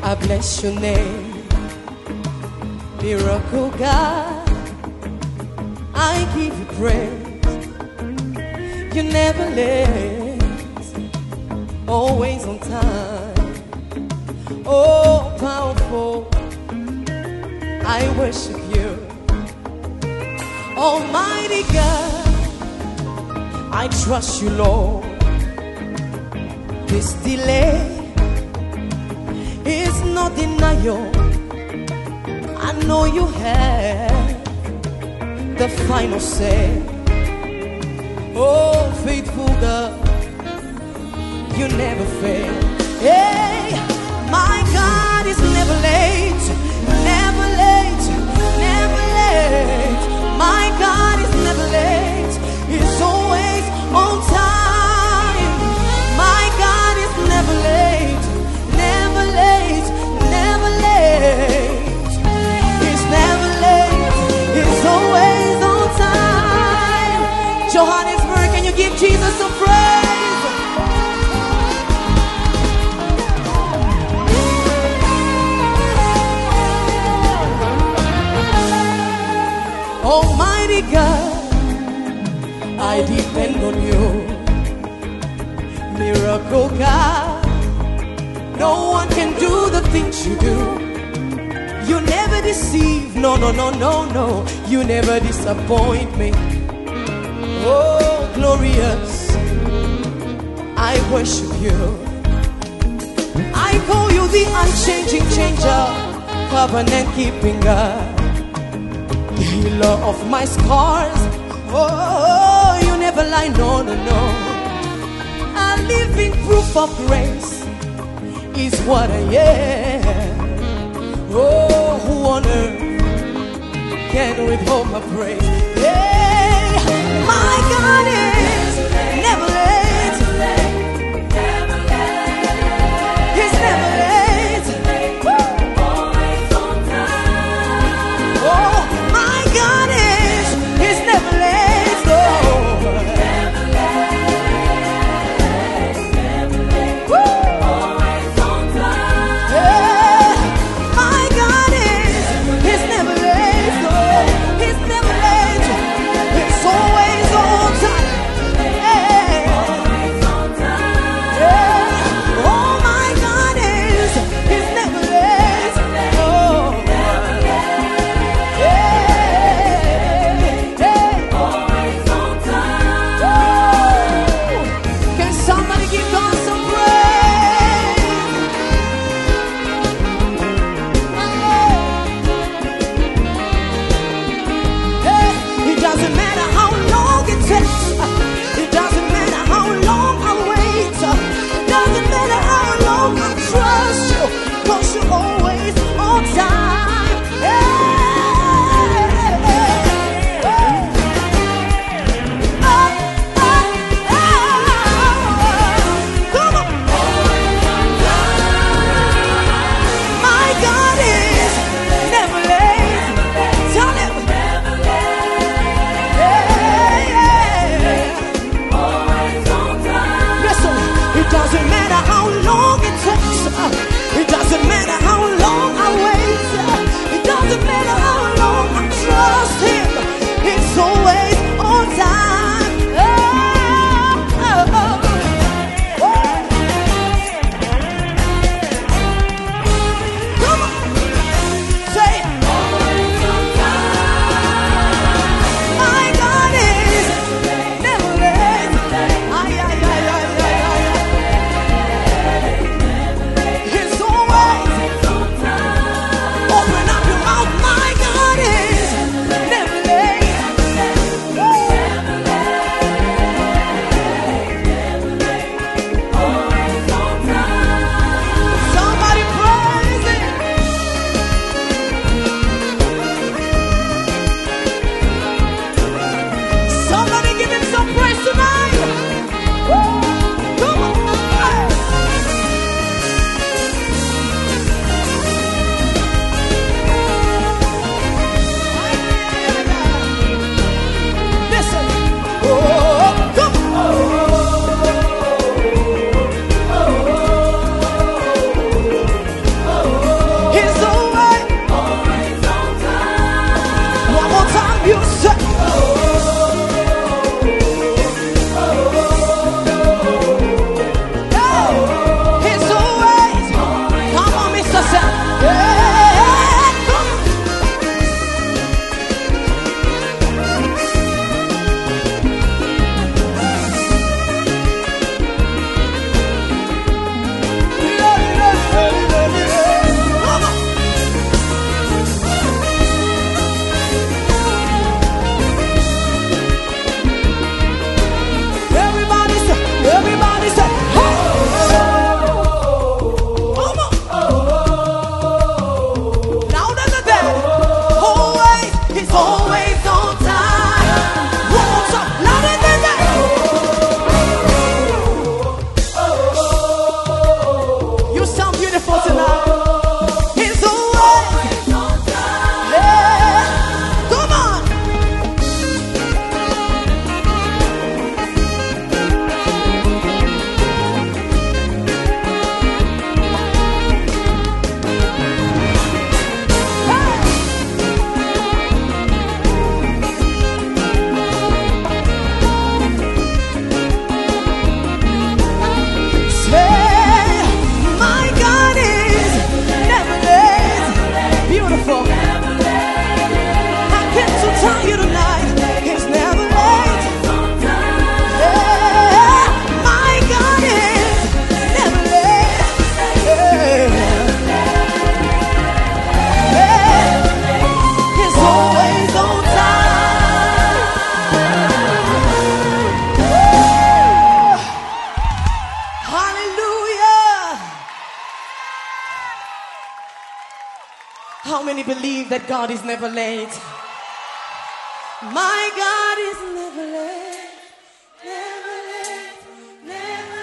I bless your name, miracle God. I give you praise. You never late, always on time. Oh, powerful, I worship you. Almighty God, I trust you, Lord. This delay is not denial. I know you have the final say. Oh, faithful God, you never fail. Hey, my God is never late, never late, never late. My God is never late, He's always on time. My God is never late, never late, never late. He's never late, He's always on time. Johannesburg, can you give Jesus some praise? Almighty God, I depend on you. Miracle God, no one can do the things you do. You never deceive, no, no, no, no, no. You never disappoint me. Oh, glorious, I worship you. I call you the unchanging changer, covenant keeping God, the healer of my scars. Oh, you never lie, no, no, no. A living proof of grace is what I am. Oh, who on earth can withhold my praise? Yeah, my God is never late. He's never late. Always on time. Oh, my God is, He's never late. Oh, never late, never late. Always on time. Yeah, my God is, He's never late. Oh, He's never late. He's always on time. How many believe that God is never late? My God is never late, never late, never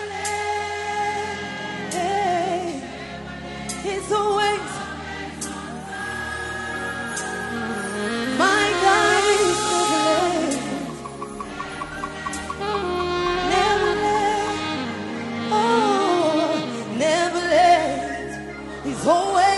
late. He's always. My God is never late, never late, oh, never late. He's always.